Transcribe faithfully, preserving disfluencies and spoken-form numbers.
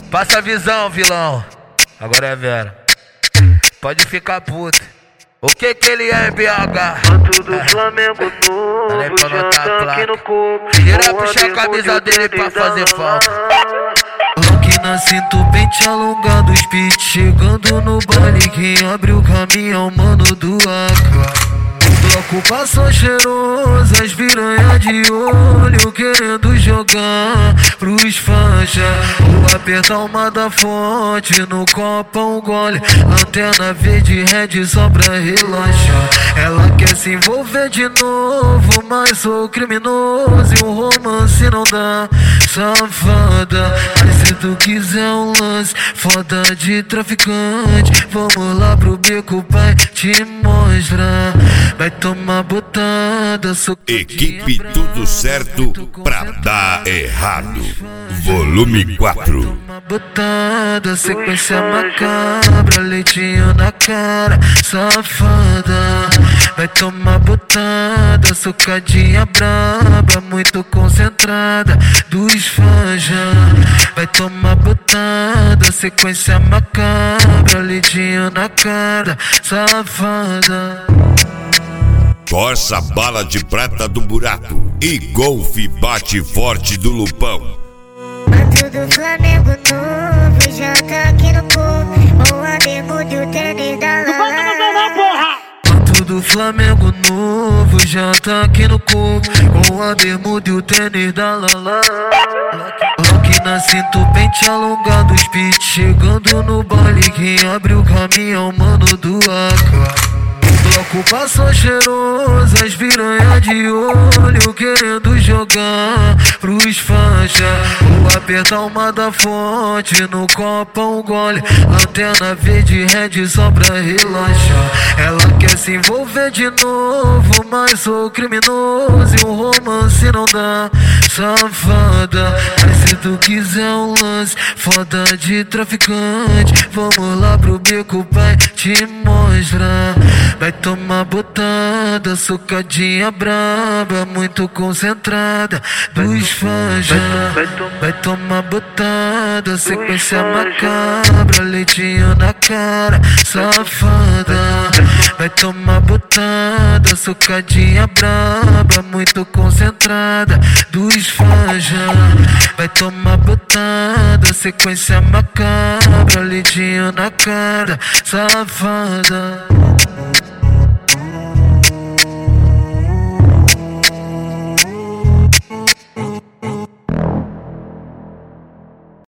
Passa a visão, vilão. Agora é Vera. Pode ficar puto. O que que ele é em B H? Manto do Flamengo novo, já tá aqui no corpo. Tira puxar a camisa dele pra fazer falta. Rock na cinto, pente alongado, speed chegando no baile. Quem abre o caminho é o mano do A K. Bloco passou cheiroso, as piranha de olho querendo jogar pros fanja. Vou apertar uma da fonte, no copo um gole. Antena verde red só pra relaxar. Ela quer se envolver de novo, mas sou criminoso e o romance não dá. Safada, mas se tu quiser um lance foda de traficante, vamos lá pro beco, pai, te mostrar. Vai tomar botada, socadinha. Equipe Tudo Certo pra dar errado. Volume quatro. Vai tomar botada, sequência macabra, leitinho na cara, safada. Vai tomar botada, socadinha braba, muito concentrada, dos fanja. Vai tomar botada, sequência macabra, leitinho na cara, safada. Força bala de prata do buraco e golfe bate forte do Lupão. Manto do Flamengo novo, já tá aqui no corpo. Com a bermuda e o tênis da Lala. Manto do Flamengo novo, já tá aqui no corpo. Com a bermuda e o tênis da Lala. Rock na cinto, pente alongado, speed chegando no baile. Quem abre o caminho é o mano do A K. Bloco passou cheiroso, as piranha de olho querendo jogar pros fanja. Vou apertar uma da fonte, no copo um gole. Antena verde red só pra relaxar. Ela quer se envolver de novo, mas sou criminoso e o romance não dá. Safada, mas se tu quiser um lance foda de traficante, vamos lá pro beco, pai, te mostrar. Vai tomar botada, socadinha braba, muito concentrada, dos fanja. Vai tomar botada, sequência macabra, leitinho na cara, safada. Vai tomar botada, socadinha braba, muito concentrada, dos fanja. Vai tomar botada, sequência macabra, leitinho na cara, safada.